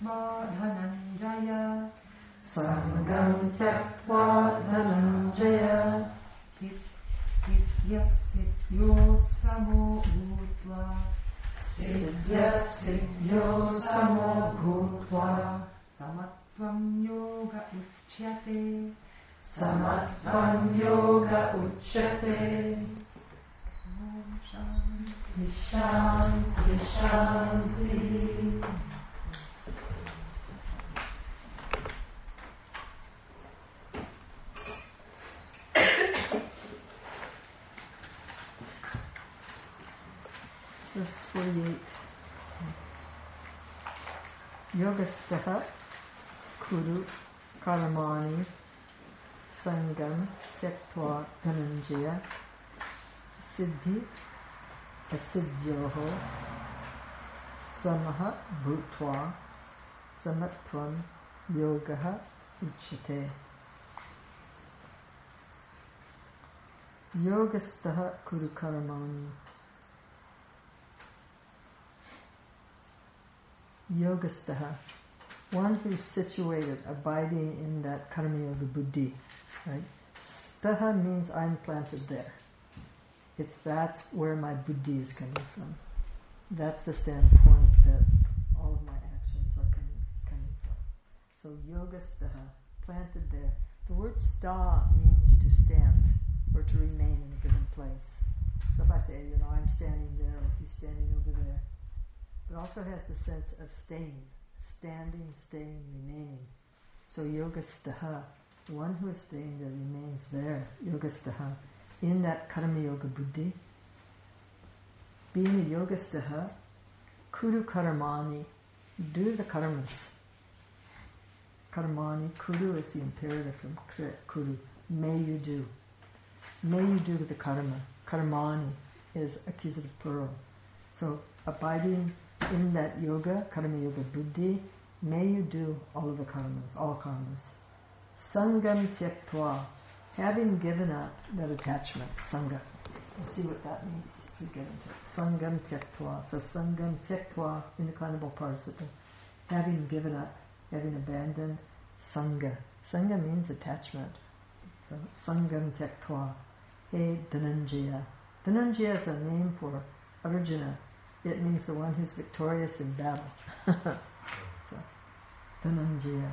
tyaktva dhananjaya. Sangam tyaktva dhananjaya. Siddhyas siddhyo samo bhutva. Siddhyas siddhyo samo bhutva. Samatvam yoga uchyate. Samatvam yoga uchyate. Om Shanti. Shanti Shanti. Verse 48. Yogastaha kuru karamani sangam tyaktva dhananjaya siddhi asiddhyoho samaha bhutva samatvam yogaha uchyate. Yogastaha kuru karamani. Yogastaha, one who's situated, abiding in that karma yoga buddhi, right? Staha means I'm planted there. That's where my buddhi is coming from. That's the standpoint that all of my actions are coming from. So yogastaha, planted there. The word sta means to stand or to remain in a given place. So if I say, I'm standing there, or he's standing over there, it also has the sense of staying, standing, staying, remaining. So yogastaha, one who is staying there remains there, yogastaha, in that karma yoga buddhi. Being a yogastaha, kuru karamani, do the karmas. Karamani, kuru is the imperative from kuru, may you do. May you do the karma. Karamani is accusative plural. So abiding in that yoga, karma yoga buddhi, may you do all of the karmas, all karmas. Sangam tyaktva, having given up that attachment, sangha. We'll see what that means as we get into it. Sangam tyaktva. So sangam tyaktva, indeclinable participle. Having given up, having abandoned, sangha. Sangha means attachment. So sangam tyaktva. Hey Dhananjaya. Dhananjaya is a name for Arjuna. It means the one who's victorious in battle. So, Dhananjaya.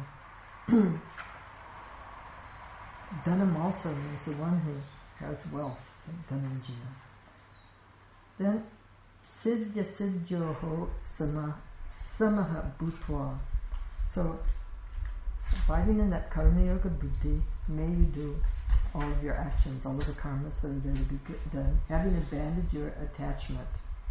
Dhanam also means the one who has wealth. So, Dhananjaya. Then, Siddhya siddhyoho samaha bhutva. So, abiding in that karma yoga buddhi, may you do all of your actions, all of the karmas that are there to be done, having abandoned your attachment.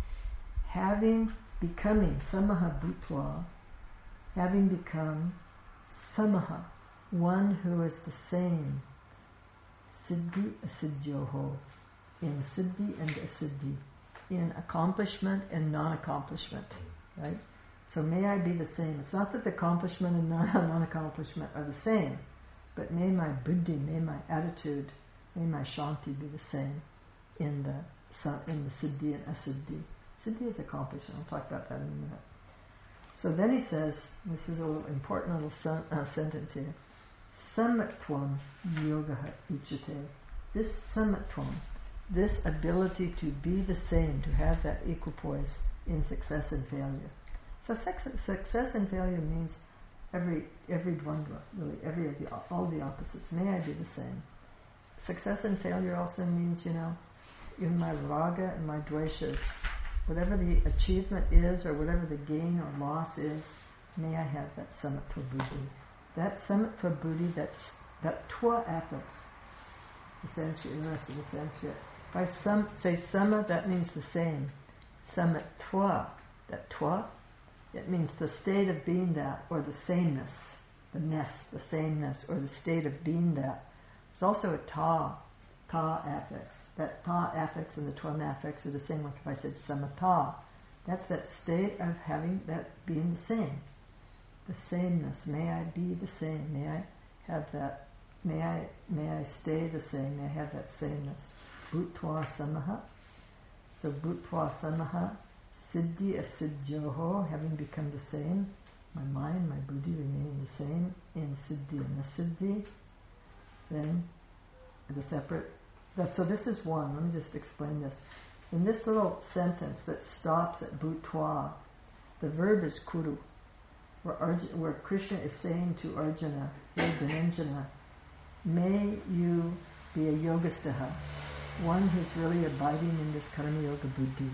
Becoming samaha bhutva, having become samaha, one who is the same, siddhi asiddhyoho, in siddhi and asiddhi, in accomplishment and non-accomplishment, right? So may I be the same. It's not that the accomplishment and non-accomplishment are the same, but may my buddhi, may my attitude, may my shanti be the same in the siddhi and asiddhi. Siddhi is accomplishment. I'll talk about that in a minute. So then he says, this is an important little sentence here. Samatvam yogaha uchyate. This samatvam, this ability to be the same, to have that equipoise in success and failure. So success and failure means every dvandva, really, all the opposites. May I be the same. Success and failure also means, in my raga and my dveshas, whatever the achievement is or whatever the gain or loss is, may I have that samatva buddhi. That samatva buddhi, that twa affix. The Sanskrit, interesting, the Sanskrit. If I say sama, that means the same. Samatva, that twa, it means the state of being that, or the sameness, the sameness, or the state of being that. There's also a ta affix. That ta affix and the twa affix are the same. Like if I said samata, that's that state of having that being the same. The sameness. May I be the same. May I have that. May I stay the same. May I have that sameness. Bhutva samaha. So bhutva samaha. Siddhi asiddhyoho, having become the same. my mind, my buddhi remaining the same in siddhi and asiddhi, then the separate. So this is one. Let me just explain this. In this little sentence that stops at bhutva, the verb is kuru, where Krishna is saying to Arjuna, hey Dhananjana, may you be a yogastaha, one who's really abiding in this karma yoga buddhi.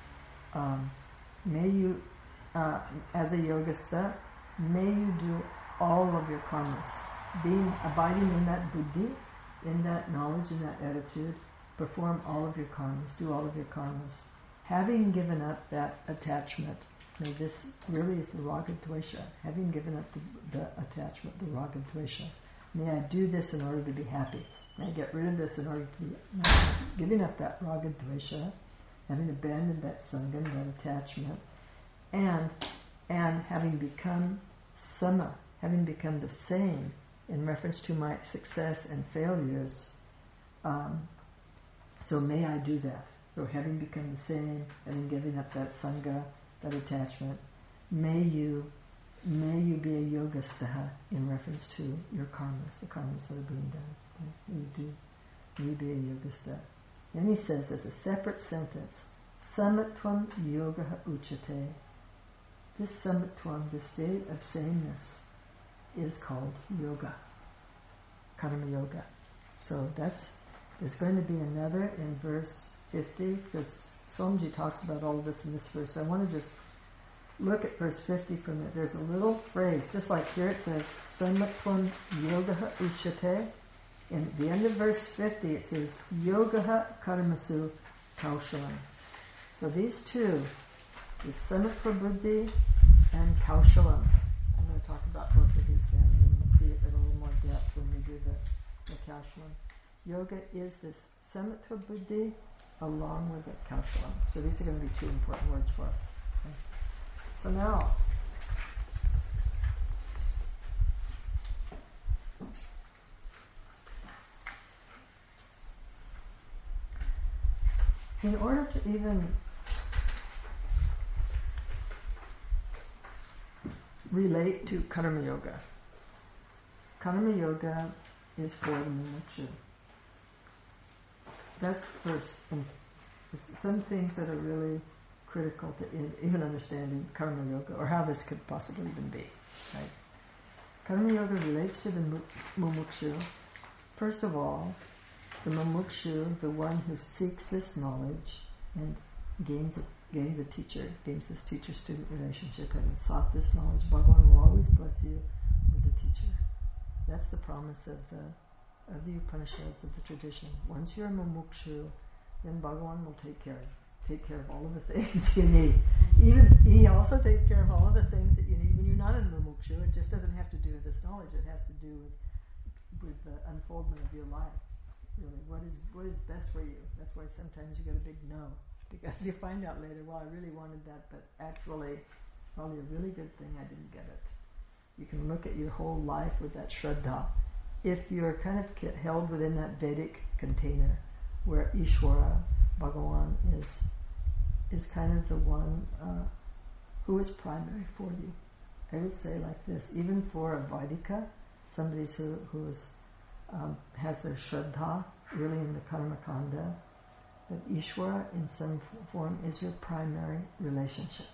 May you, as a yogastha, may you do all of your karmas. Abiding in that buddhi, in that knowledge, in that attitude, perform all of your karmas, do all of your karmas. Having given up that attachment, this really is the raga dvesha. Having given up the attachment, the raga dvesha. May I do this in order to be happy. May I get rid of this in order to be giving up that raga dvesha, having abandoned that sangha, that attachment, and having become sama, having become the same in reference to my success and failures. So may I do that. So having become the same, having given up that sangha, that attachment, may you be a yogastaha in reference to your karmas, the karmas that are being done. May you be a yogastaha. Then he says, as a separate sentence, samatvam yogaha uchate. This samatvam, this state of sameness, is called yoga, karma yoga. So there's going to be another in verse 50, because Somji talks about all of this in this verse. I want to just look at verse 50 for a minute. There's a little phrase, just like here it says, samatvam yogaha uchate. In the end of verse 50 it says, yogaha karmasu kaushalam. So these two, is samatva buddhi and kaushalam. I'm going to talk about both of these then, and then we'll see it in a little more depth when we do the kaushalam. Yoga is this samatva buddhi along with the kaushalam. So these are going to be two important words for us. Okay. So now, in order to even relate to karma yoga is for the mumukshu. That's first. Some things that are really critical to even understanding karma yoga, or how this could possibly even be. Right? Karma yoga relates to the mumukshu. First of all, the mumukshu, the one who seeks this knowledge and gains a teacher, gains this teacher-student relationship, having sought this knowledge, Bhagavan will always bless you with the teacher. That's the promise of the Upanishads, of the tradition. Once you're a mumukshu, then Bhagavan will take care of all of the things you need. Even he also takes care of all of the things that you need when you're not a mumukshu. It just doesn't have to do with this knowledge. It has to do with the unfoldment of your life. Really, what is best for you? That's why sometimes you get a big no, because you find out later, well, I really wanted that, but actually, it's probably a really good thing I didn't get it. You can look at your whole life with that shraddha. If you're kind of held within that Vedic container, where Ishvara, Bhagavan, is kind of the one who is primary for you. I would say like this, even for a Vaidika, somebody who is has their shraddha really in the karma kanda, that Ishvara in some form is your primary relationship.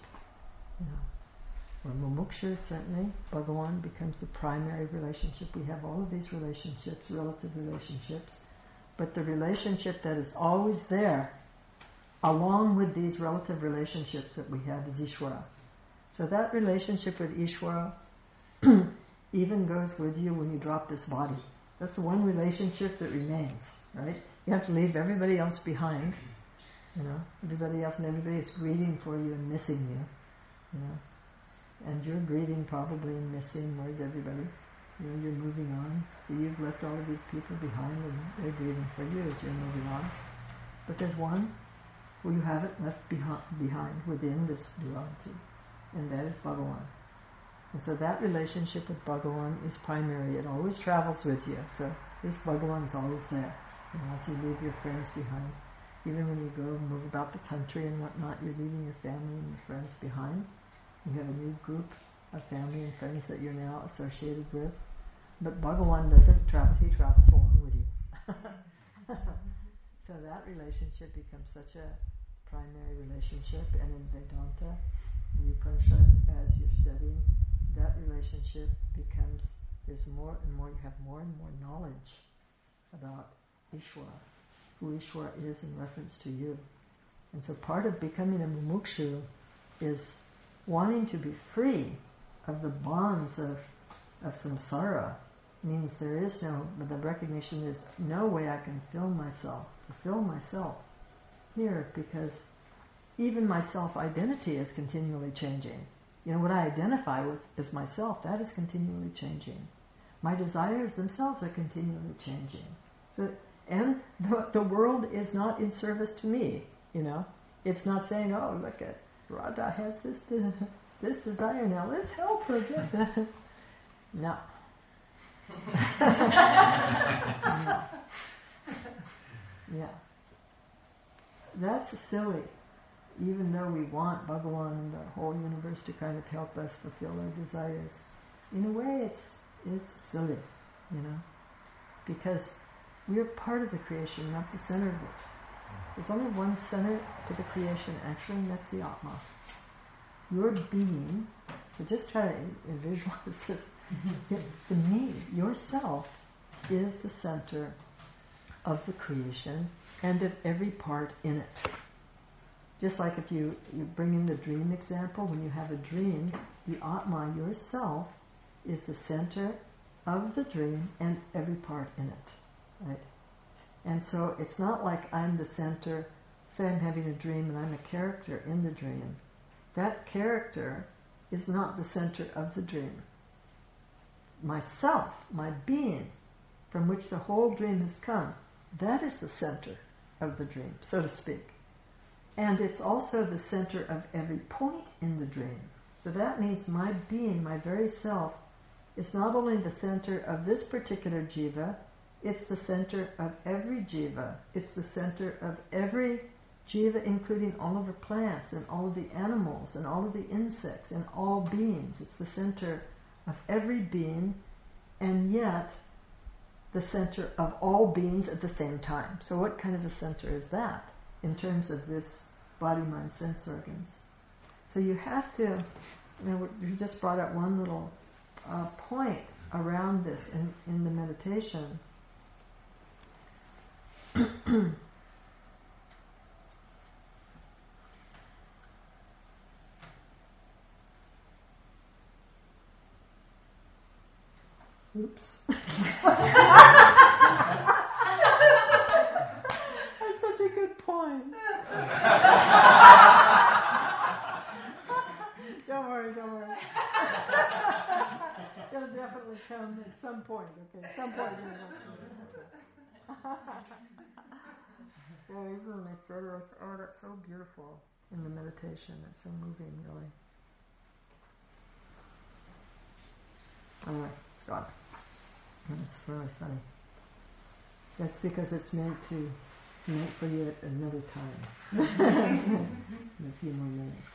Or mumuksha, certainly, Bhagavan becomes the primary relationship. We have all of these relationships, relative relationships, but the relationship that is always there, along with these relative relationships that we have, is Ishvara. So that relationship with Ishvara even goes with you when you drop this body. That's the one relationship that remains, right? You have to leave everybody else behind, everybody else, and everybody is grieving for you and missing you, and you're grieving probably and missing, where's everybody? You're moving on, so you've left all of these people behind and they're grieving for you as you're moving on. But there's one who you haven't left behind within this duality, and that is Bhagavan. And so that relationship with Bhagavan is primary. It always travels with you. So this Bhagavan is always there. As you leave your friends behind, even when you go and move about the country and whatnot, you're leaving your family and your friends behind. You have a new group of family and friends that you're now associated with. But Bhagawan doesn't travel, he travels along with you. So that relationship becomes such a primary relationship, and in Vedanta, the Upanishads, as you're studying, that relationship becomes, there's more and more, you have more and more knowledge about Ishvara, who Ishvara is in reference to you. And so part of becoming a mumukshu is wanting to be free of the bonds of samsara. Means there is no, the recognition is no way I can fulfill myself here, because even my self-identity is continually changing. You know, what I identify with as myself, that is continually changing. My desires themselves are continually changing. So, and the world is not in service to me, you know. It's not saying, oh, look at Radha has this desire now, let's help her get that. No. No. Yeah. That's silly. Even though we want Bhagavan and the whole universe to kind of help us fulfill our desires, in a way it's silly, you know, because we're part of the creation, not the center of it. There's only one center to the creation, actually, and that's the Atma. Your being, so just try to visualize this. The me, yourself, is the center of the creation and of every part in it. Just like if you bring in the dream example, when you have a dream, the Atma, yourself, is the center of the dream and every part in it, right? And so it's not like I'm the center, say I'm having a dream and I'm a character in the dream. That character is not the center of the dream. Myself, my being, from which the whole dream has come, that is the center of the dream, so to speak. And it's also the center of every point in the dream. So that means my being, my very self, is not only the center of this particular jiva, it's the center of every jiva. It's the center of every jiva, including all of the plants and all of the animals and all of the insects and all beings. It's the center of every being, and yet the center of all beings at the same time. So what kind of a center is that in terms of this body, mind, sense organs? So you have to, you just brought up one little point around this in the meditation. Oops. That's such a good point. Don't worry. It'll definitely come at some point, okay? Some point in the even they said it was, oh, that's so beautiful in the meditation. It's so moving, really. Anyway, it's gone. And it's really funny. That's because it's meant for you at another time. In a few more minutes.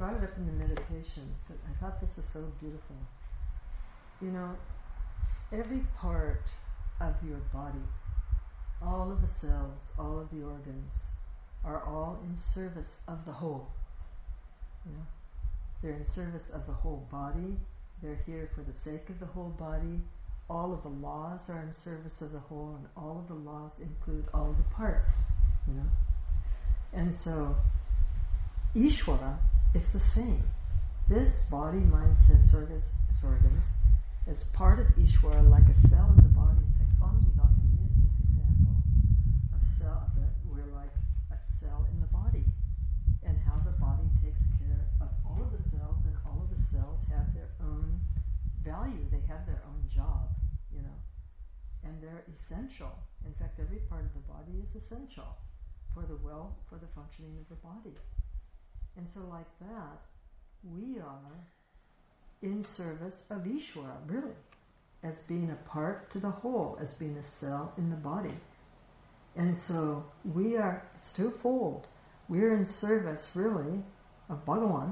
brought it up in the meditation, but I thought this is so beautiful. You know, every part of your body, all of the cells, all of the organs, are all in service of the whole. You know? They're in service of the whole body. They're here for the sake of the whole body. All of the laws are in service of the whole, and all of the laws include all the parts. You know? And so, Ishvara is the same. This body, mind, sense organs is part of Ishvara, like a cell in the body. In fact, Swamiji's often used this example of cell, that we're like a cell in the body, and how the body takes care of all of the cells, and all of the cells have their own value. They have their own job, you know, and they're essential. In fact, every part of the body is essential for the functioning of the body. And so like that, we are in service of Ishvara, really, as being a part to the whole, as being a cell in the body. And so we are, it's twofold. We're in service, really, of Bhagavan,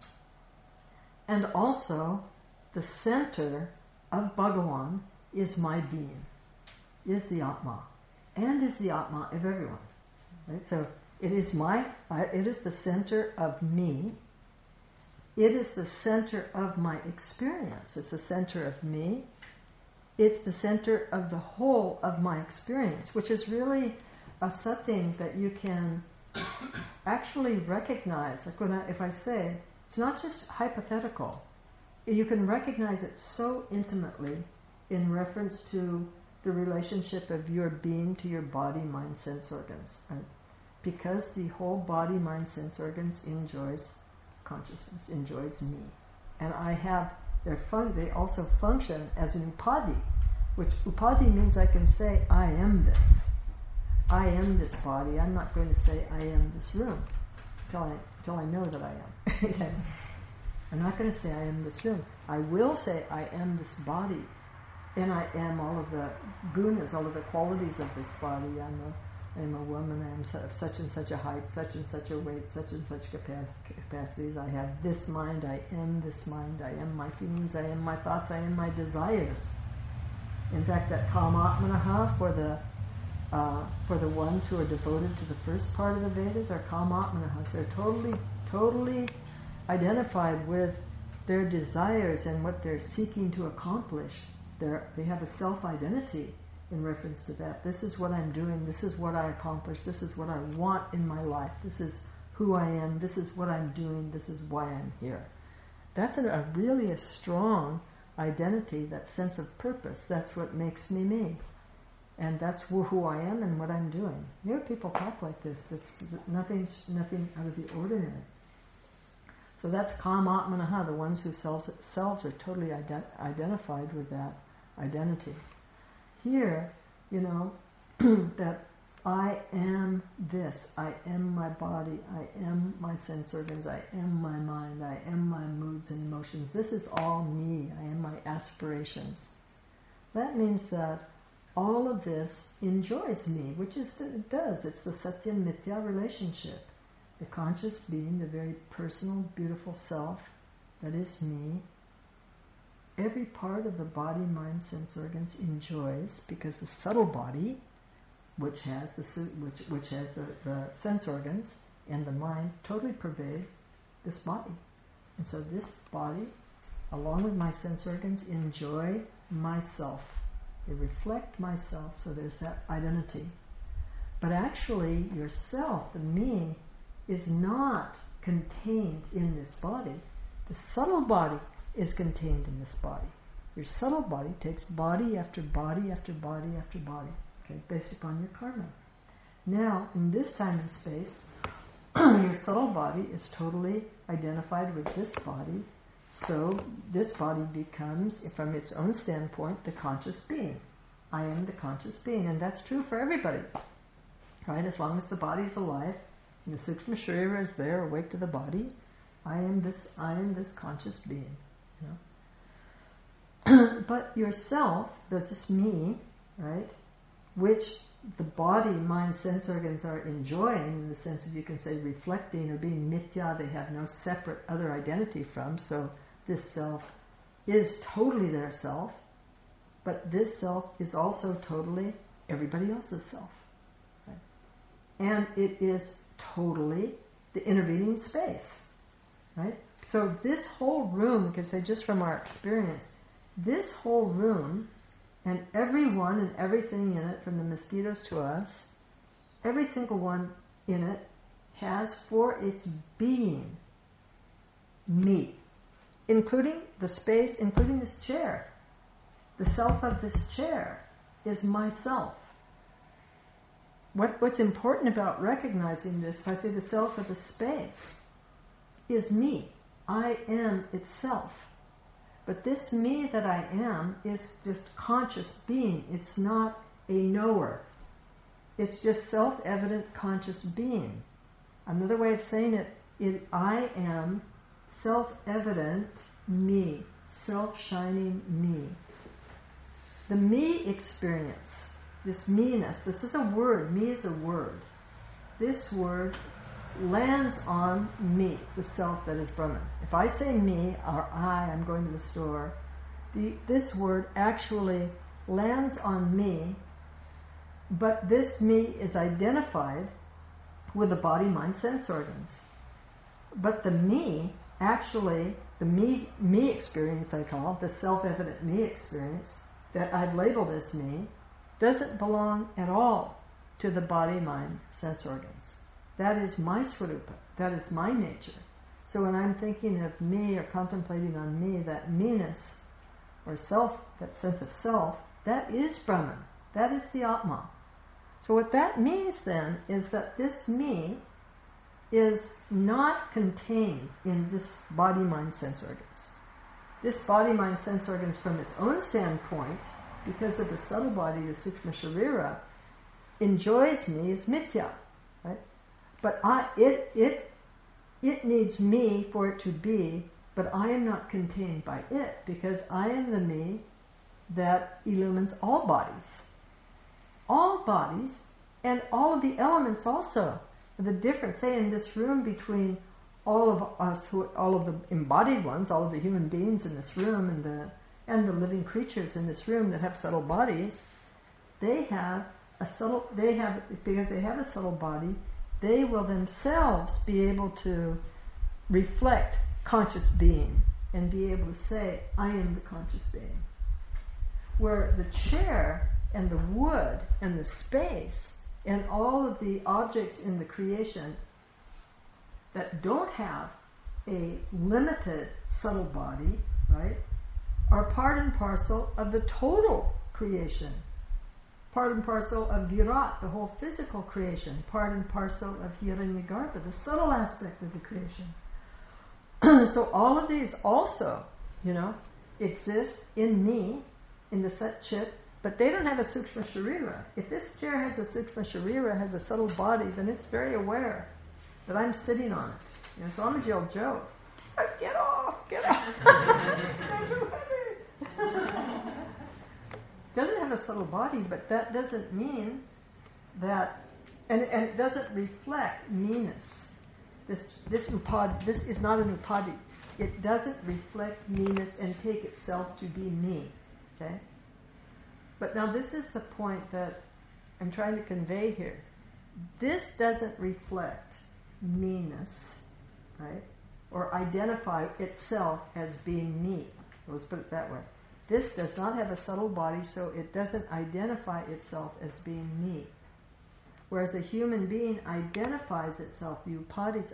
and also the center of Bhagavan is my being, is the Atma, and is the Atma of everyone. Right? So it is the center of me. It is the center of my experience. It's the center of me. It's the center of the whole of my experience, which is really something that you can actually recognize. Like if I say, it's not just hypothetical. You can recognize it so intimately in reference to the relationship of your being to your body, mind, sense organs. Right? Because the whole body, mind, sense organs enjoys consciousness, enjoys me. And they also function as an upadhi, which upadhi means I can say, I am this. I am this body. I'm not going to say, I am this room, till I know that I am. Okay. I'm not going to say, I am this room. I will say, I am this body. And I am all of the gunas, all of the qualities of this body. I'm a woman, I am such and such a height, such and such a weight, such and such capacities. I have this mind, I am this mind, I am my feelings, I am my thoughts, I am my desires. In fact, that Kamatmanaha for the ones who are devoted to the first part of the Vedas are Kamatmanahas. They're totally identified with their desires and what they're seeking to accomplish. They have a self-identity in reference to that. This is what I'm doing, this is what I accomplish, this is what I want in my life, this is who I am, this is what I'm doing, this is why I'm here. That's really a strong identity, that sense of purpose. That's what makes me me. And that's who I am and what I'm doing. You hear people talk like this. That's nothing out of the ordinary. So that's Kamatmanaha, the ones whose selves are totally identified with that identity. Here, that I am this, I am my body, I am my sense organs, I am my mind, I am my moods and emotions. This is all me, I am my aspirations. That means that all of this enjoys me, which is it does. It's the Satya Mithya relationship. The conscious being, the very personal, beautiful self that is me. Every part of the body, mind, sense organs enjoys, because the subtle body, which has the sense organs and the mind, totally pervade this body. And so this body, along with my sense organs, enjoy myself. They reflect myself, so there's that identity. But actually, yourself, the me, is not contained in this body. The subtle body is contained in this body. Your subtle body takes body after body after body after body, okay, based upon your karma. Now, in this time and space, your subtle body is totally identified with this body, so this body becomes, from its own standpoint, the conscious being. I am the conscious being, and that's true for everybody, right? As long as the body is alive, and the Sukshma Sharira is there, awake to the body, I am this conscious being. But yourself, that's just me, right? Which the body, mind, sense organs are enjoying, in the sense that you can say reflecting or being mithya, they have no separate other identity from, so this self is totally their self, but this self is also totally everybody else's self. Right? And it is totally the intervening space. Right? So this whole room, you can say just from our experience, this whole room and everyone and everything in it, from the mosquitoes to us, every single one in it has for its being me, including the space, including this chair. The self of this chair is myself. What's important about recognizing this, if I say the self of the space, is me. I am itself. But this me that I am is just conscious being. It's not a knower. It's just self-evident conscious being. Another way of saying it, I am self-evident me, self-shining me. The me experience, this me-ness, this is a word, me is a word. This word lands on me, the self that is Brahman. If I say me, or I'm going to the store, this word actually lands on me, but this me is identified with the body, mind, sense organs. But the me, actually, the me experience I call, the self-evident me experience, that I've labeled as me, doesn't belong at all to the body, mind, sense organs. That is my swarupa. That is my nature. So when I'm thinking of me or contemplating on me, that me-ness or self, that sense of self, that is Brahman. That is the Atma. So what that means then is that this me is not contained in this body, mind, sense organs. This body, mind, sense organs from its own standpoint, because of the subtle body, the Sukshma Sharira, enjoys me as mithya. Right? But it needs me for it to be, but I am not contained by it, because I am the me that illumines all bodies. All bodies, and all of the elements also. The difference, say in this room, between all of us, all of the embodied ones, all of the human beings in this room, and the living creatures in this room that have subtle bodies, because they have a subtle body, they will themselves be able to reflect conscious being and be able to say, I am the conscious being. Where the chair and the wood and the space and all of the objects in the creation that don't have a limited subtle body, right, are part and parcel of the total creation. Part and parcel of Virat, the whole physical creation. Part and parcel of Hiranyagarbha, the subtle aspect of the creation. So all of these also, exist in me, in the Sat Chit, but they don't have a Sukshma Sharira. If this chair has a Sukshma Sharira, has a subtle body, then it's very aware that I'm sitting on it. Swamiji will joke, get off! I'm too heavy! Doesn't have a subtle body, but that doesn't mean that, and it doesn't reflect meanness. This is not an upadi. It doesn't reflect meanness and take itself to be me. Okay? But now this is the point that I'm trying to convey here. This doesn't reflect meanness, right? Or identify itself as being me. Let's put it that way. This does not have a subtle body, so it doesn't identify itself as being me. Whereas a human being identifies itself, the upadis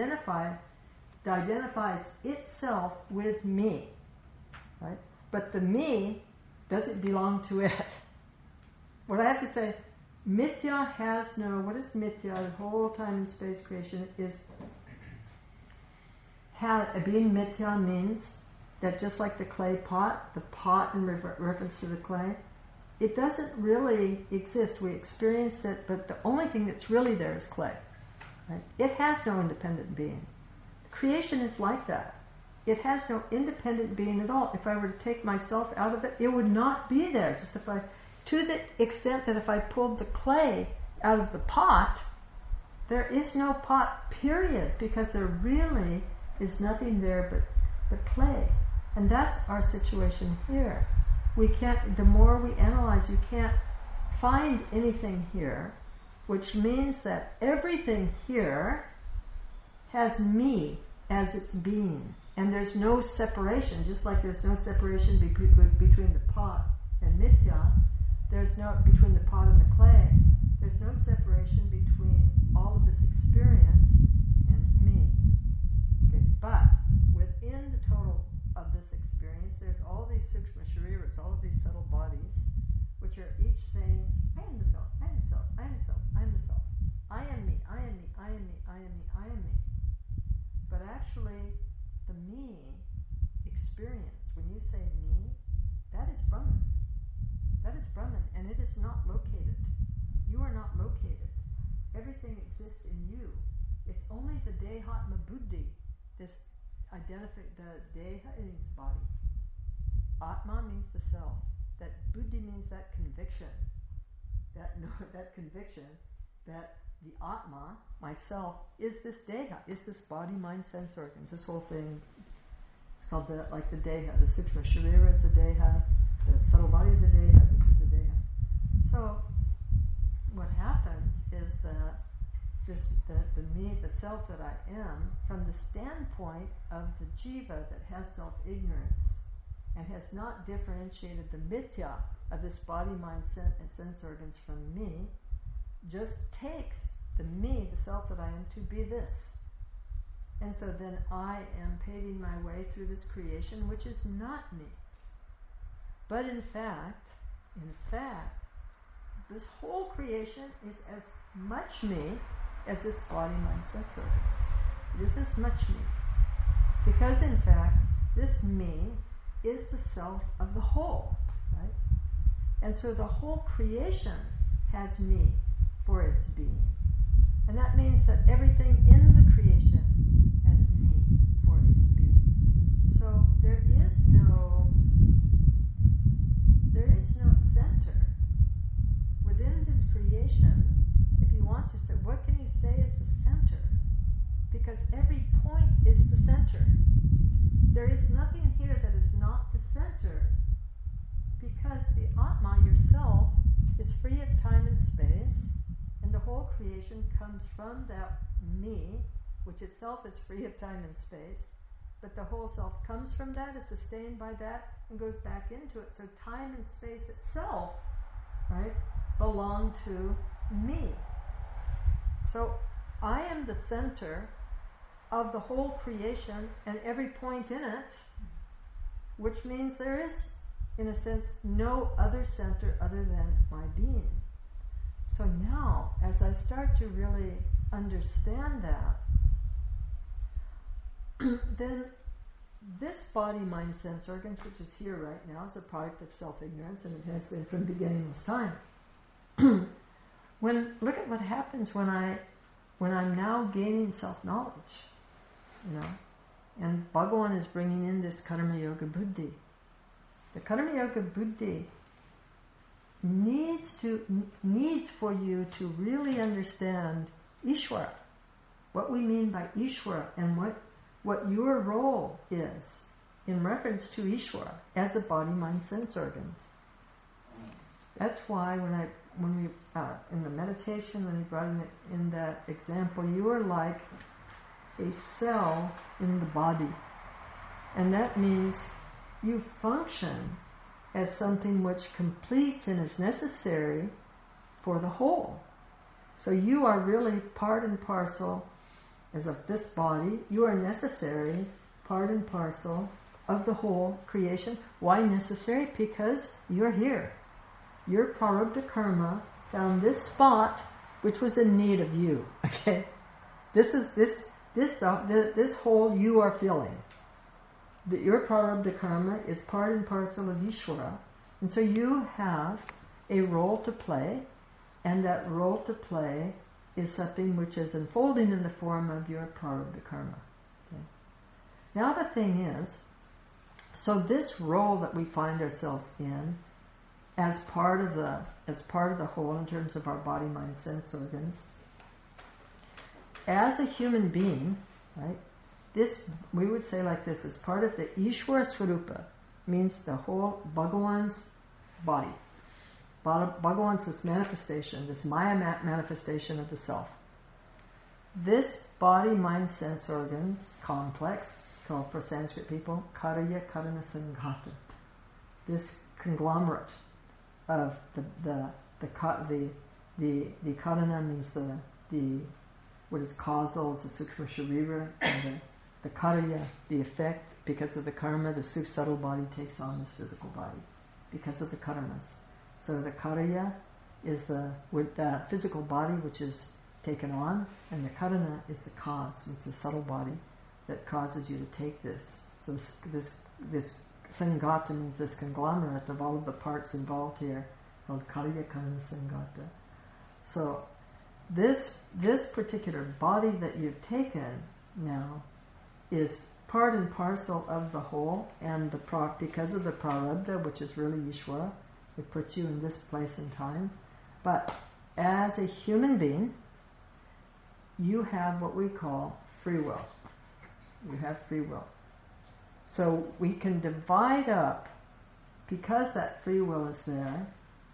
identifies itself with me. Right? But the me doesn't belong to it. What I have to say, mithya has no, what is mithya? The whole time and space creation is, being mithya means that just like the clay pot, the pot in reference to the clay, it doesn't really exist. We experience it, but the only thing that's really there is clay. Right? It has no independent being. Creation is like that. It has no independent being at all. If I were to take myself out of it, it would not be there. Just to the extent that if I pulled the clay out of the pot, there is no pot, period, because there really is nothing there but clay. And that's our situation here. We can't, the more we analyze, you can't find anything here, which means that everything here has me as its being. And there's no separation, just like there's no separation between the pot and mithya, there's no, between the pot and the clay, there's no separation between all of this experience and me. Okay, but within the total of this experience, there's all these sukshma shariras, all of these subtle bodies, which are each saying, I am the self, I am the self, I am the self, I am the self. I am me, I am me, I am me, I am me, I am me. But actually, the me experience, when you say me, that is Brahman. That is Brahman, and it is not located. You are not located. Everything exists in you. It's only the Dehatma Buddhi, this the Deha means body. Atma means the self. That Buddhi means that conviction. That conviction that the Atma, myself, is this Deha, is this body, mind, sense organs. This whole thing, it's called the Deha. The Sukshma Sharira is the Deha. The subtle body is the Deha. This is the Deha. So, what happens is that the me, the self that I am, from the standpoint of the jiva that has self-ignorance and has not differentiated the mithya of this body, mind, and sense organs from me, just takes the me, the self that I am, to be this. And so then I am paving my way through this creation, which is not me. But in fact, this whole creation is as much me as this body, mind, sense organs. It is as much me. Because in fact, this me is the self of the whole, right? And so the whole creation has me for its being. And that means that everything in the creation has me for its being. So there is no center within this creation. If you want to say, what can you say is the center? Because every point is the center. There is nothing here that is not the center, because the Atma, yourself, is free of time and space, and the whole creation comes from that me, which itself is free of time and space, but the whole self comes from that, is sustained by that, and goes back into it. So time and space itself, right, belong to me. So I am the center of the whole creation and every point in it, which means there is, in a sense, no other center other than my being. So now, as I start to really understand that, then this body, mind, sense organs, which is here right now, is a product of self-ignorance, and it has been from beginningless time. Look at what happens when I'm now gaining self-knowledge, and Bhagavan is bringing in this Karma Yoga Buddhi. The Karma Yoga Buddhi needs for you to really understand Ishvara, what we mean by Ishvara, and what your role is in reference to Ishvara as a body, mind, sense organs. That's why when we in the meditation, when he brought in that example, you are like a cell in the body, and that means you function as something which completes and is necessary for the whole. So you are really part and parcel as of this body. You are necessary, part and parcel of the whole creation. Why necessary? Because you're here. Your prarabdha karma found this spot which was in need of you. Okay, this whole you are filling. That your prarabdha karma is part and parcel of Ishvara, and so you have a role to play, and that role to play is something which is unfolding in the form of your prarabdha karma. Okay. Now the thing is, so this role that we find ourselves in as part of the whole in terms of our body, mind, sense organs. As a human being, right? This we would say like this: as part of the Ishvara Swarupa, means the whole Bhagavan's body. Bhagavan's this manifestation, this Maya manifestation of the self. This body, mind, sense organs complex, called for Sanskrit people, Karaya Karana Sanghata. This conglomerate of the Karana means the what is causal is the Sukshma Sharira, and the Karaya, the effect, because of the karma, the subtle body takes on this physical body because of the karmas. So the Karaya is the physical body which is taken on, and the Karana is the cause. It's the subtle body that causes you to take this. So this Sangata means this conglomerate of all of the parts involved here, called Karaya Karana Sangata. So this particular body that you've taken now is part and parcel of the whole, and because of the prarabdha, which is really Ishvara, it puts you in this place and time. But as a human being, you have what we call free will. You have free will. So we can divide up, because that free will is there,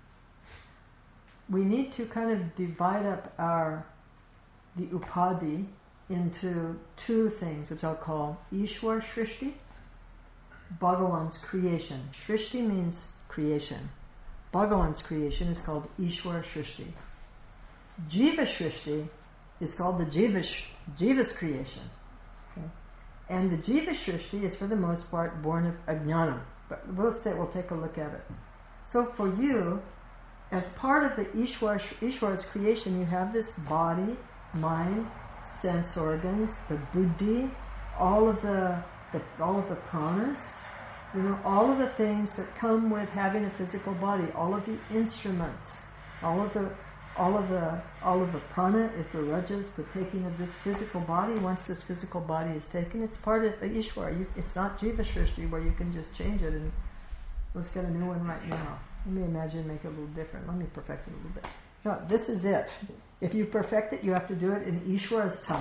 we need to kind of divide up the upadhi into two things, which I'll call Ishwar Shrishti, Bhagavan's creation. Shrishti means creation. Bhagavan's creation is called Ishwar Shrishti. Jiva Shrishti is called the Jiva's creation. Okay? And the Jiva Shrishti is for the most part born of Ajnana. But we'll take a look at it. So for you, as part of the Ishwar's creation, you have this body, mind, sense organs, the buddhi, all of the pranas, all of the things that come with having a physical body, all of the instruments, all of the prana is the rajas, the taking of this physical body. Once this physical body is taken, it's part of the Ishwar. It's not Jiva Shrishti where you can just change it and let's get a new one right now. Let me imagine make it a little different. Let me perfect it a little bit. No, this is it. If you perfect it, you have to do it in Ishwara's time,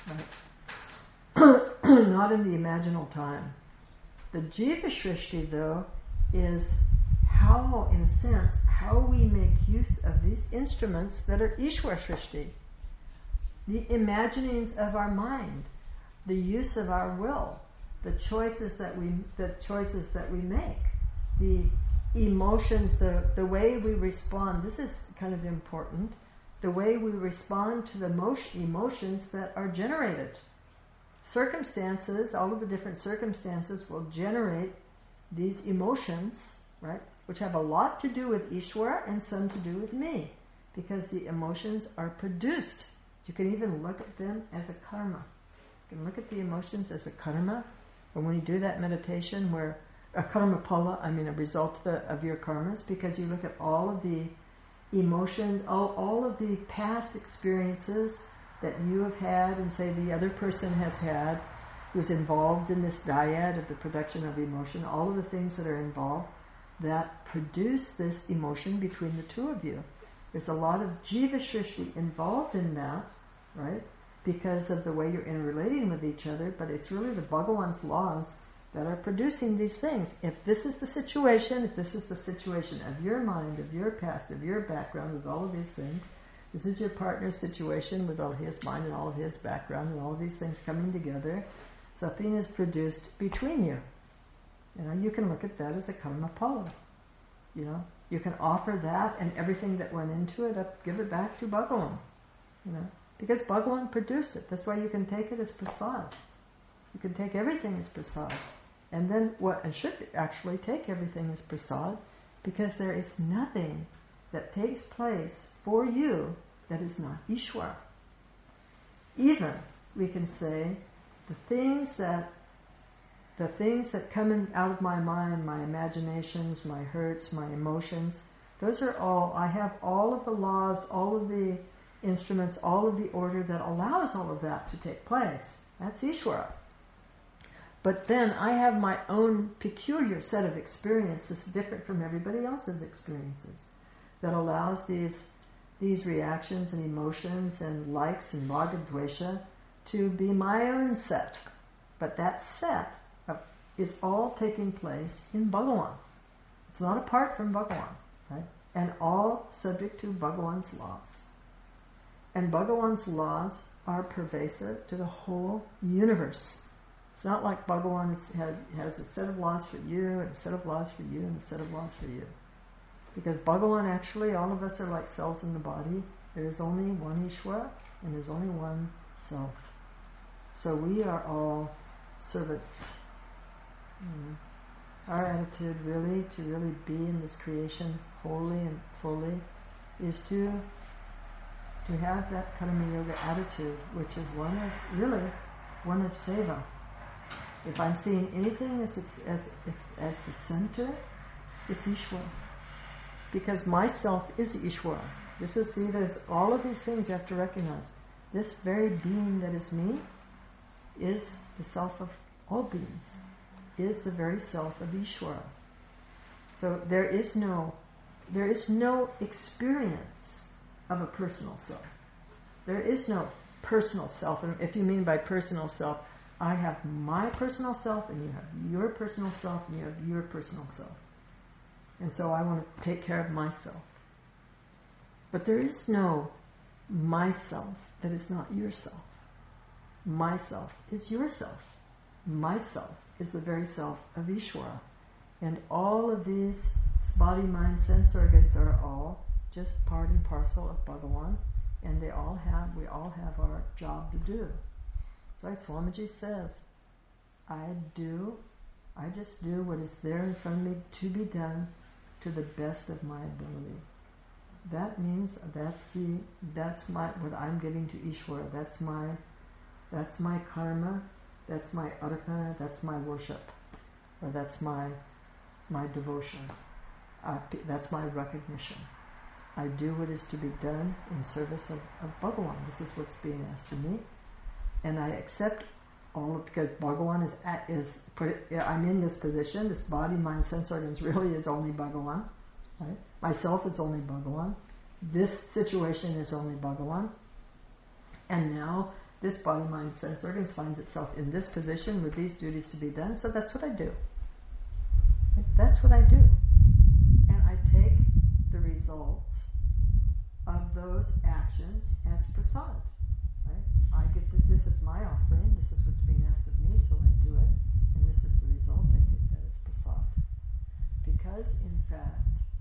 right? Not in the imaginal time. The Jiva Shrishti, though, is how, in a sense, how we make use of these instruments that are Ishwara Shrishti. The imaginings of our mind, the use of our will, the choices that we make, the emotions, the way we respond. This is kind of important. The way we respond to the emotions that are generated. Circumstances, all of the different circumstances will generate these emotions, right? Which have a lot to do with Ishwara and some to do with me. Because the emotions are produced. You can even look at them as a karma. You can look at the emotions as a karma. And when you do that meditation where a karma pala, a result of your karmas, because you look at all of the emotions, all of the past experiences that you have had and say the other person has had, who's involved in this dyad of the production of emotion, all of the things that are involved that produce this emotion between the two of you. There's a lot of Jiva Shrishti involved in that, right? Because of the way you're interrelating with each other, but it's really the Bhagavan's laws that are producing these things. If this is the situation of your mind, of your past, of your background, with all of these things, this is your partner's situation with all his mind and all of his background and all of these things coming together, something is produced between you. You can look at that as a karma pala. You can offer that and everything that went into it up, give it back to Bhagavan. Because Bhagavan produced it. That's why you can take it as prasad. You can take everything as prasad. And then and should actually take everything as prasad, because there is nothing that takes place for you that is not Ishwara. Even, we can say, the things that come out of my mind, my imaginations, my hurts, my emotions, those are all, I have all of the laws, all of the instruments, all of the order that allows all of that to take place. That's Ishwara. But then I have my own peculiar set of experiences different from everybody else's experiences that allows these reactions and emotions and likes and raga dvesha to be my own set. But that set is all taking place in Bhagavan. It's not apart from Bhagavan, right? And all subject to Bhagavan's laws. And Bhagavan's laws are pervasive to the whole universe. It's not like Bhagavan has a set of laws for you, and a set of laws for you, and a set of laws for you. Because Bhagavan, actually, all of us are like cells in the body. There is only one Ishvara, and there's only one self. So we are all servants. Our attitude really, to really be in this creation wholly and fully, is to have that Karma Yoga attitude, which is one of seva. If I'm seeing anything as the center, it's Ishvara. Because myself is Ishvara. There's all of these things you have to recognize. This very being that is me is the self of all beings, is the very self of Ishvara. So there is no experience of a personal self. There is no personal self. And if you mean by personal self, I have my personal self, and you have your personal self, and you have your personal self. And so I want to take care of myself. But there is no myself that is not yourself. Myself is yourself. Myself is the very self of Ishvara. And all of these body, mind, sense organs are all just part and parcel of Bhagavan, and we all have our job to do. So as Swamiji says, I just do what is there in front of me to be done to the best of my ability. That means that's what I'm giving to Ishvara. That's my karma, that's my arpana, that's my worship, or that's my devotion. That's my recognition. I do what is to be done in service of Bhagavan. This is what's being asked of me. And I accept all because Bhagavan I'm in this position, this body, mind, sense organs really is only Bhagavan. Right? Myself is only Bhagavan. This situation is only Bhagavan. And now this body, mind, sense organs finds itself in this position with these duties to be done, so that's what I do. That's what I do. And I take the results of those actions as prasad. Right? I give this is my offering, this is what's being asked of me, so I do it, and this is the result. I take that as prasad. Because in fact,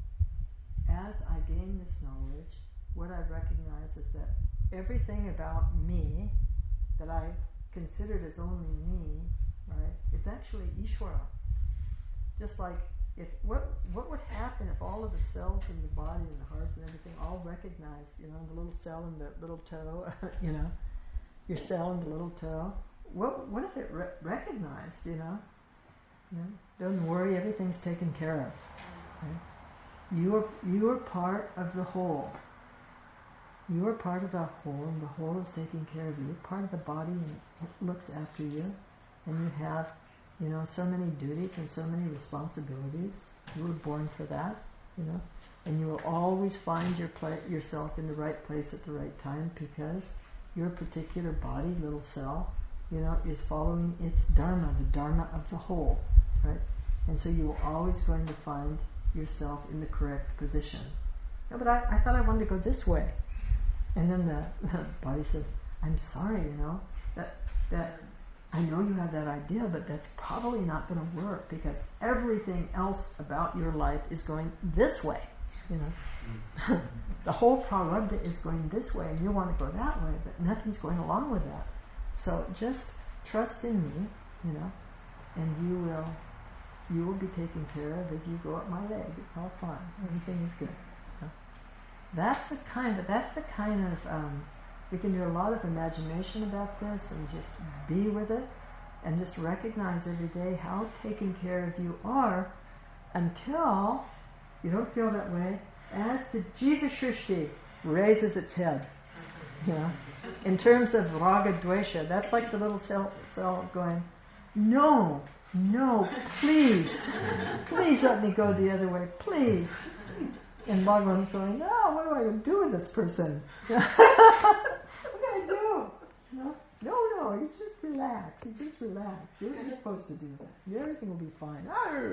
as I gain this knowledge, what I recognize is that everything about me that I considered as only me, right, is actually Ishvara. Just like what would happen if all of the cells in the body and the hearts and everything all recognized, the little cell in the little toe, your cell in the little toe. What if it recognized, Don't worry, everything's taken care of. Right? You are part of the whole. You are part of the whole, and the whole is taking care of you. You're part of the body, and it looks after you. And you have, so many duties and so many responsibilities. You were born for that, And you will always find yourself in the right place at the right time, because your particular body, little cell, is following its dharma, the dharma of the whole, right? And so you are always going to find yourself in the correct position. No, but I thought I wanted to go this way. And then the body says, I'm sorry, that I know you have that idea, but that's probably not going to work, because everything else about your life is going this way. The whole prarabdha is going this way, and you want to go that way, but nothing's going along with that. So just trust in me, and you will be taken care of as you go up my leg. It's all fine. Everything is good. That's the kind of we can do a lot of imagination about this and just be with it and just recognize every day how taken care of you are, until you don't feel that way as the Jiva Shrishti raises its head. In terms of raga dvesha, that's like the little cell going, no, please let me go the other way, please. And Bhagavan's going, no, what do I do with this person? What do I do? No, you just relax. Do what you're supposed to do. Everything will be fine.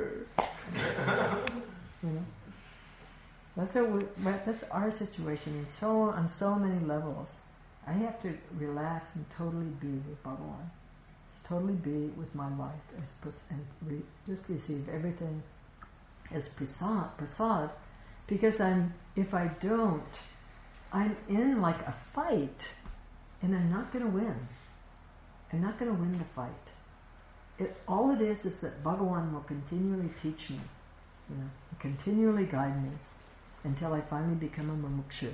That's our situation on so many levels. I have to relax and totally be with Bhagavan. Just totally be with my life just receive everything as prasad. Because if I don't, I'm in like a fight, and I'm not going to win. I'm not going to win the fight. All it is that Bhagavan will continually teach me, continually guide me, until I finally become a mumukshu,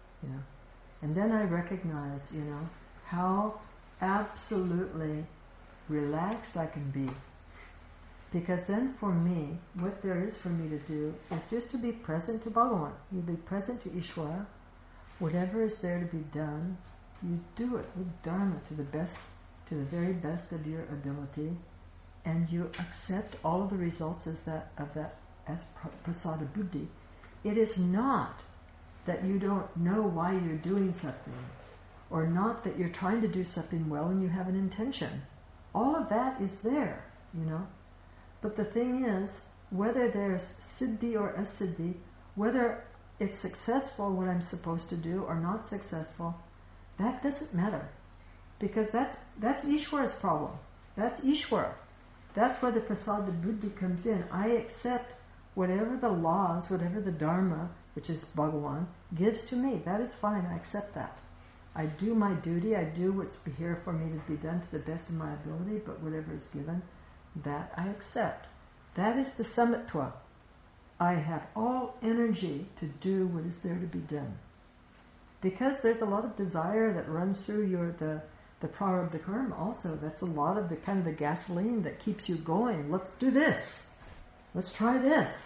And then I recognize, how absolutely relaxed I can be. Because then for me, what there is for me to do is just to be present to Bhagavan. You be present to Ishvara. Whatever is there to be done, you do it with dharma to the very best of your ability, and you accept all of the results of that as prasada buddhi. It is not that you don't know why you're doing something, or not that you're trying to do something well and you have an intention. All of that is there, But the thing is, whether there's siddhi or asiddhi, whether it's successful what I'm supposed to do or not successful, that doesn't matter. Because that's Ishvara's problem. That's Ishvara. That's where the prasada buddhi comes in. I accept whatever the laws, whatever the dharma, which is Bhagavan, gives to me. That is fine, I accept that. I do my duty, I do what's here for me to be done to the best of my ability, but whatever is given, that I accept. That is the samatva. I have all energy to do what is there to be done. Because there's a lot of desire that runs through the prarabdha karma also. That's a lot of the kind of the gasoline that keeps you going. Let's do this. Let's try this.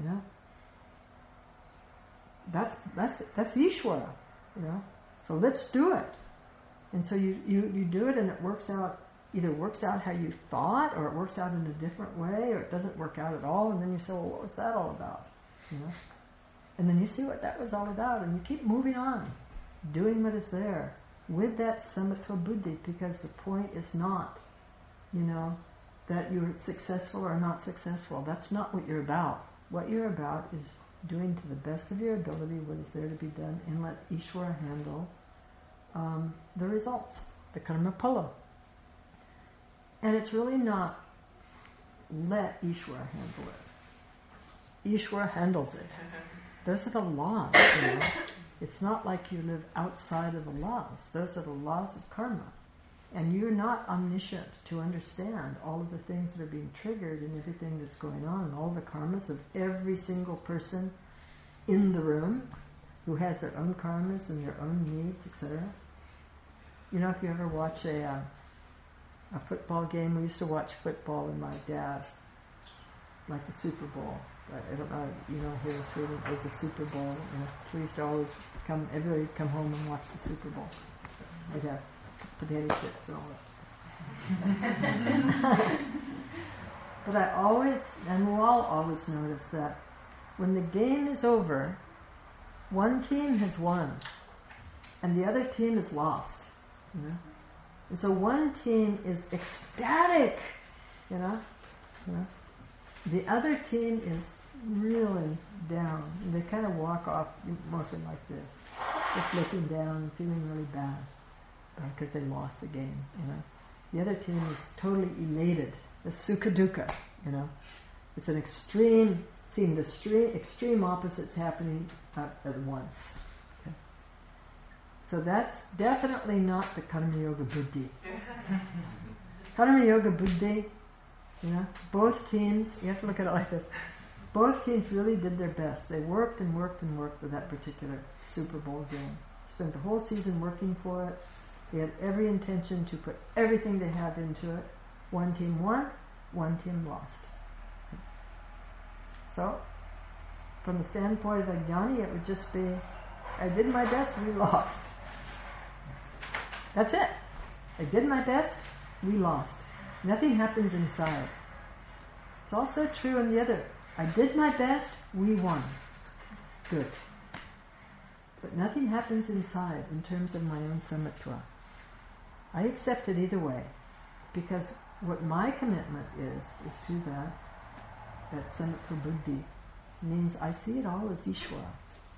That's Ishvara. So let's do it. And so you do it, and it works out. Either works out how you thought, or it works out in a different way, or it doesn't work out at all, and then you say, well, what was that all about? And then you see what that was all about, and you keep moving on, doing what is there, with that samatva buddhi, because the point is not, that you're successful or not successful. That's not what you're about. What you're about is doing to the best of your ability what is there to be done, and let Ishvara handle the results, the karma phala. And it's really not let Ishvara handle it. Ishvara handles it. Those are the laws, It's not like you live outside of the laws. Those are the laws of karma. And you're not omniscient to understand all of the things that are being triggered and everything that's going on, and all the karmas of every single person in the room who has their own karmas and their own needs, etc. If you ever watch a football game, we used to watch football with my dad, like the Super Bowl. I don't know, here in Sweden it was a Super Bowl. We used to always everybody would come home and watch the Super Bowl. I'd have potato chips and all that. But I always, and we'll all always notice that when the game is over, one team has won and the other team is lost. And so one team is ecstatic, The other team is really down. And they kind of walk off mostly like this, just looking down and feeling really bad because they lost the game. The other team is totally elated. The sukha dukkha. It's an extreme. Seeing the extreme opposites happening at once. Okay? So that's definitely not the Karma Yoga Buddhi. Karma Yoga Buddhi, both teams, you have to look at it like this, both teams really did their best. They worked and worked and worked for that particular Super Bowl game. Spent the whole season working for it. They had every intention to put everything they had into it. One team won, one team lost. So, from the standpoint of a jnani, it would just be, I did my best, we lost. That's it. I did my best, we lost. Nothing happens inside. It's also true in the other. I did my best, we won. Good. But nothing happens inside in terms of my own samatva. I accept it either way, because what my commitment is to that samatva buddhi, means I see it all as Ishvara.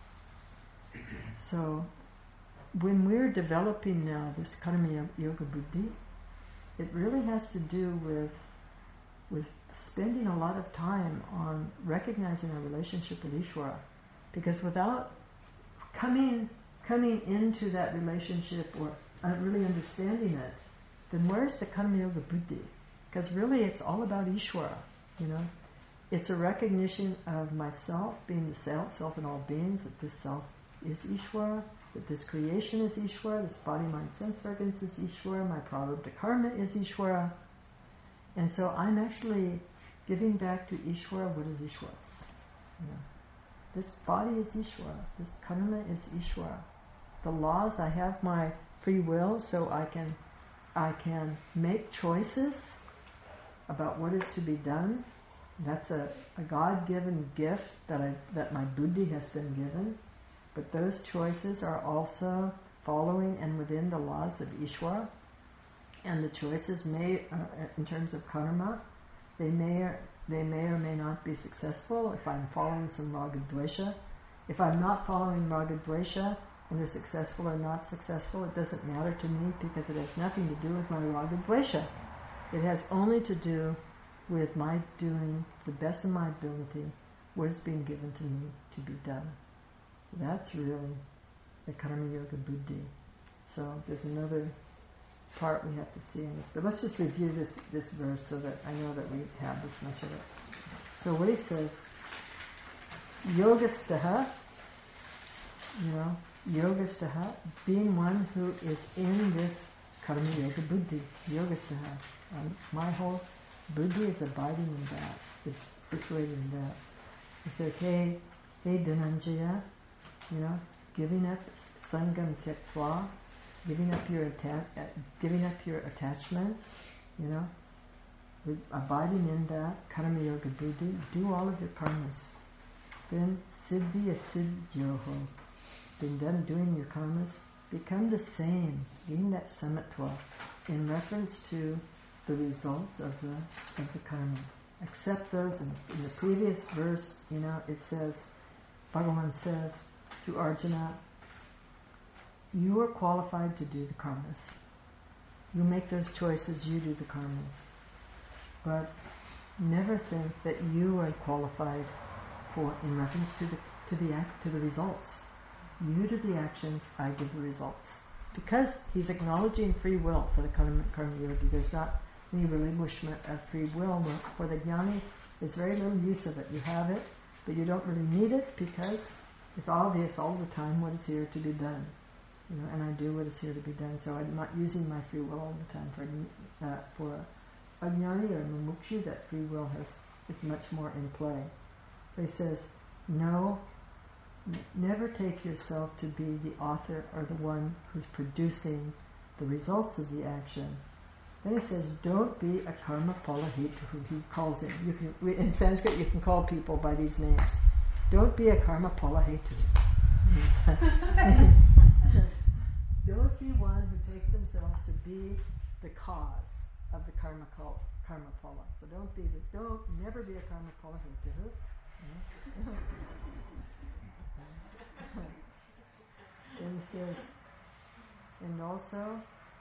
So, when we're developing now this karma yoga buddhi, it really has to do with spending a lot of time on recognizing our relationship with Ishvara. Because without coming into that relationship or really understanding it, then where's the karma yoga buddhi? Because really it's all about Ishvara, you know. It's a recognition of myself being the self in all beings, that this self is Ishvara, that this creation is Ishvara, this body, mind, sense organs is Ishvara, my prarabdha karma is Ishvara. And so I'm actually giving back to Ishvara what is Ishvara's. You know, this body is Ishvara, this karma is Ishvara. The laws, I have my free will, so I can make choices about what is to be done. That's a God-given gift that my buddhi has been given. But those choices are also following and within the laws of Ishvara. And the choices may, in terms of karma, they may or may not be successful if I'm following some raga dvesha. If I'm not following raga dvesha and they're successful or not successful, it doesn't matter to me because it has nothing to do with my raga dvesha. It has only to do with my doing the best of my ability what is being given to me to be done. That's really the karma yoga buddhi. So there's another part we have to see in this. But let's just review this verse so that I know that we have this much of it. So what he says, yogastaha, yogastaha, being one who is in this karma yoga buddhi, yogastaha. My whole buddhi is abiding in that, is situated in that. He says, hey Dhananjaya, giving up sangam tyaktva, giving up your attachments, abiding in that karma yoga buddhi, do all of your karmas. Then siddhi asiddhyoho, then done doing your karmas, become the same, gain that samatva in reference to the results of the karma. Accept those. In the previous verse, it says, Bhagavan says to Arjuna, you are qualified to do the karmas. You make those choices, you do the karmas. But never think that you are qualified for, in reference to the results. You do the actions, I give the results. Because he's acknowledging free will for the karma yogi. There's not any relinquishment of free will. For the jnani, there's very little use of it. You have it, but you don't really need it because it's obvious all the time what is here to be done. And I do what is here to be done. So I'm not using my free will all the time. For a jnani or a mumukshu, that free will is much more in play. So he says, no, never take yourself to be the author or the one who's producing the results of the action. Then he says, don't be a karma phala hetu, he calls it. In Sanskrit, you can call people by these names. Don't be a karma phala hetu. Don't be one who takes themselves to be the cause of the karma phala. So never be a karma phala hetu. Then he says, and also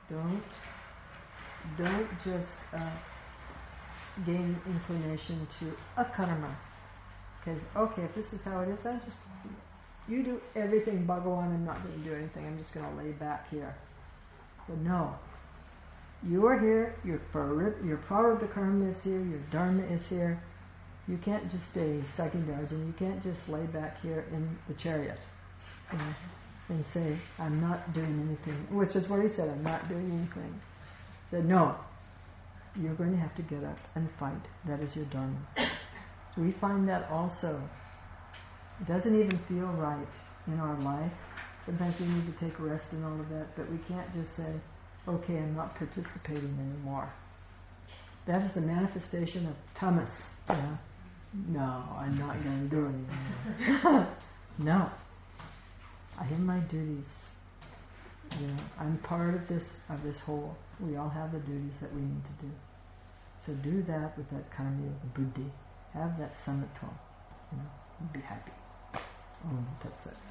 don't just gain inclination to a karma. Okay, if this is how it is, you do everything, Bhagavan, I'm not going to do anything, I'm just going to lay back here. But no, you are here, your prarabdha karma is here, your dharma is here. You can't just stay Sakindarjan, you can't just lay back here in the chariot and say, I'm not doing anything, which is what he said, I'm not doing anything. He said, no, you're going to have to get up and fight. That is your dharma. We find that also. It doesn't even feel right in our life. Sometimes we need to take rest and all of that, but we can't just say, okay, I'm not participating anymore. that is the manifestation of tamas. No, I'm not going to do anything. No. I have my duties. I'm part of this whole. We all have the duties that we need to do. So do that with that karma, the buddhi. Have that samatva. And be happy. That's it.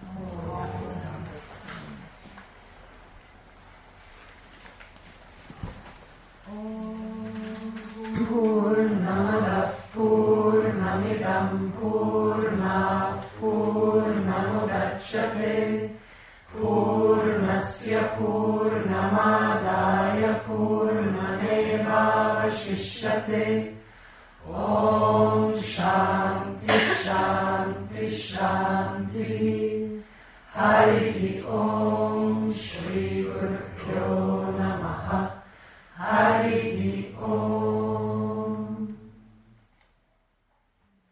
Purnamadav Purnamidam Purnat Purnamudachyate Purnasya Purnamadaya Purnamevavashishyate Om Shanti Shanti Shanti Hari Om Shri Guru Pyo Namaha Hari